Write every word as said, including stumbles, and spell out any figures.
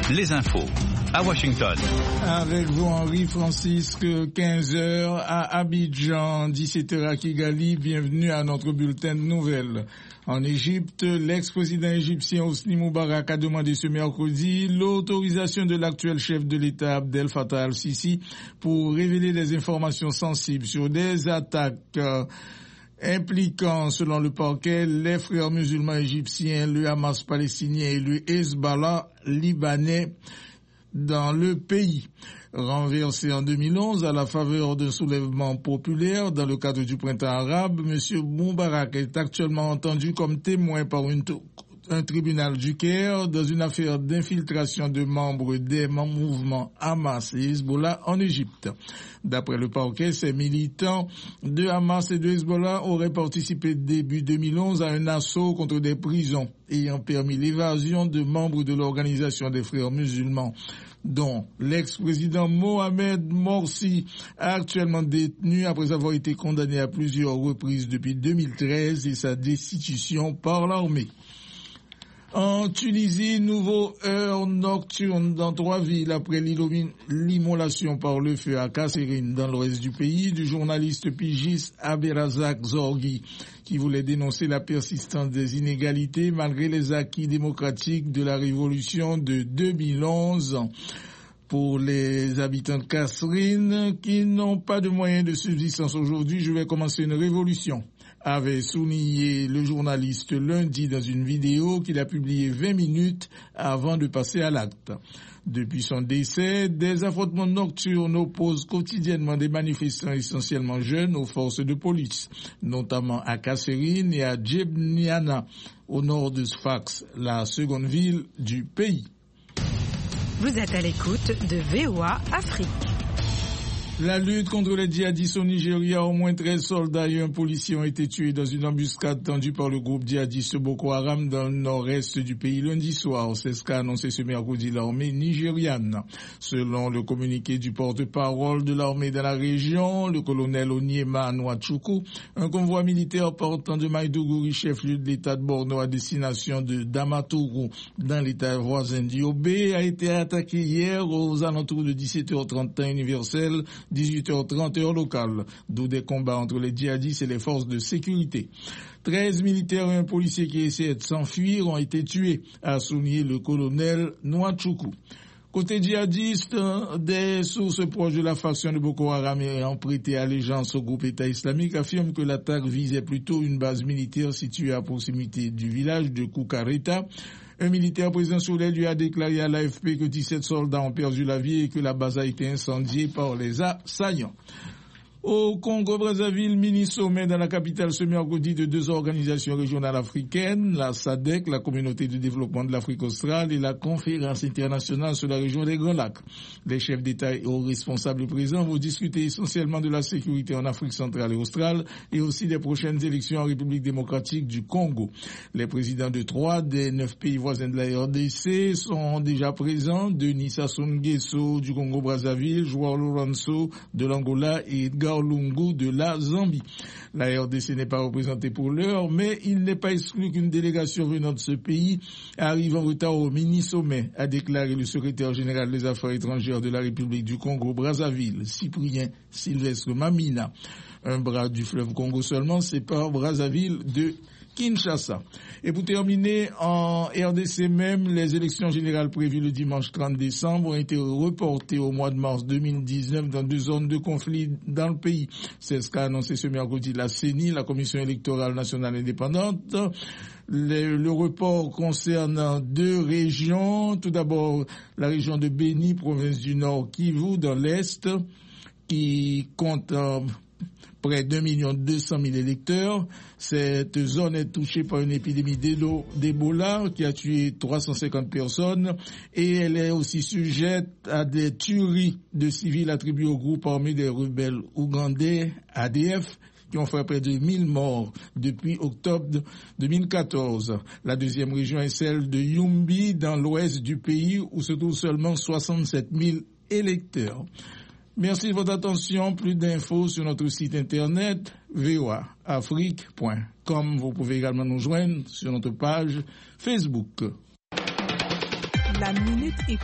les infos à Washington. Avec vous, Henri Francisque, quinze heures à Abidjan, dix-sept heures à Kigali. Bienvenue à notre bulletin de nouvelles. En Égypte, l'ex-président égyptien Hosni Moubarak a demandé ce mercredi l'autorisation de l'actuel chef de l'État Abdel Fattah al-Sisi pour révéler des informations sensibles sur des attaques euh, impliquant, selon le parquet, les frères musulmans égyptiens, le Hamas palestinien et le Hezbollah libanais dans le pays. Renversé en deux mille onze à la faveur d'un soulèvement populaire dans le cadre du printemps arabe, M. Moubarak est actuellement entendu comme témoin par une t- un tribunal du Caire dans une affaire d'infiltration de membres des mouvements Hamas et Hezbollah en Égypte. D'après le parquet, ces militants de Hamas et de Hezbollah auraient participé début deux mille onze à un assaut contre des prisons ayant permis l'évasion de membres de l'organisation des frères musulmans, dont l'ex-président Mohamed Morsi, actuellement détenu après avoir été condamné à plusieurs reprises depuis deux mille treize et sa destitution par l'armée. En Tunisie, nouveau heure nocturne dans trois villes après l'immolation par le feu à Kasserine dans l'ouest du pays du journaliste pigiste Abdelrazak Zorgi, qui voulait dénoncer la persistance des inégalités malgré les acquis démocratiques de la révolution de deux mille onze. Pour les habitants de Kasserine qui n'ont pas de moyens de subsistance aujourd'hui, je vais commencer une révolution, avait souligné le journaliste lundi dans une vidéo qu'il a publiée vingt minutes avant de passer à l'acte. Depuis son décès, des affrontements nocturnes opposent quotidiennement des manifestants essentiellement jeunes aux forces de police, notamment à Kasserine et à Djebniana, au nord de Sfax, la seconde ville du pays. Vous êtes à l'écoute de V O A Afrique. La lutte contre les djihadistes au Nigeria, au moins treize soldats et un policier ont été tués dans une embuscade tendue par le groupe djihadiste Boko Haram dans le nord-est du pays lundi soir. C'est ce qu'a annoncé ce mercredi l'armée nigériane. Selon le communiqué du porte-parole de l'armée dans la région, le colonel Onyema Nwachukwu, un convoi militaire partant de Maïdougouri, chef-lieu de l'état de Borno, à destination de Damaturu, dans l'état voisin d'Yobe, a été attaqué hier aux alentours de dix-sept heures trente temps universel, dix-huit heures trente heure locale, d'où des combats entre les djihadistes et les forces de sécurité. treize militaires et un policier qui essayaient de s'enfuir ont été tués, a souligné le colonel Nwachukwu. Côté djihadiste, des sources proches de la faction de Boko Haram ayant prêté allégeance au groupe État islamique affirment que l'attaque visait plutôt une base militaire située à proximité du village de Koukareta. Un militaire présent sur les lieux a déclaré à l'A F P que dix-sept soldats ont perdu la vie et que la base a été incendiée par les assaillants. Au Congo-Brazzaville, mini-sommet dans la capitale ce mercredi de deux organisations régionales africaines, la S A D C, la Communauté de développement de l'Afrique australe, et la Conférence internationale sur la région des Grands Lacs. Les chefs d'État et hauts responsables présents vont discuter essentiellement de la sécurité en Afrique centrale et australe et aussi des prochaines élections en République démocratique du Congo. Les présidents de trois des neuf pays voisins de la R D C sont déjà présents, Denis Sassou Nguesso du Congo-Brazzaville, Joao Lourenço de l'Angola et Edgar Lungu de la Zambie. La R D C n'est pas représentée pour l'heure, mais il n'est pas exclu qu'une délégation venant de ce pays arrive en retard au mini-sommet, a déclaré le secrétaire général des Affaires étrangères de la République du Congo-Brazzaville, Cyprien Sylvestre Mamina. Un bras du fleuve Congo seulement sépare Brazzaville de Kinshasa. Et pour terminer, en R D C même, les élections générales prévues le dimanche trente décembre ont été reportées au mois de mars deux mille dix-neuf dans deux zones de conflit dans le pays. C'est ce qu'a annoncé ce mercredi la C E N I, la Commission électorale nationale indépendante. Le, le report concerne deux régions. Tout d'abord, la région de Béni, province du Nord Kivu, dans l'Est, qui compte euh, près d'un million deux cent mille électeurs. Cette zone est touchée par une épidémie d'Ebola qui a tué trois cent cinquante personnes et elle est aussi sujette à des tueries de civils attribuées au groupe armé des rebelles ougandais A D F qui ont fait près de mille morts depuis octobre deux mille quatorze. La deuxième région est celle de Yumbi dans l'ouest du pays où se trouvent seulement soixante-sept mille électeurs. Merci de votre attention. Plus d'infos sur notre site internet v o a afrique point com. Vous pouvez également nous joindre sur notre page Facebook. La minute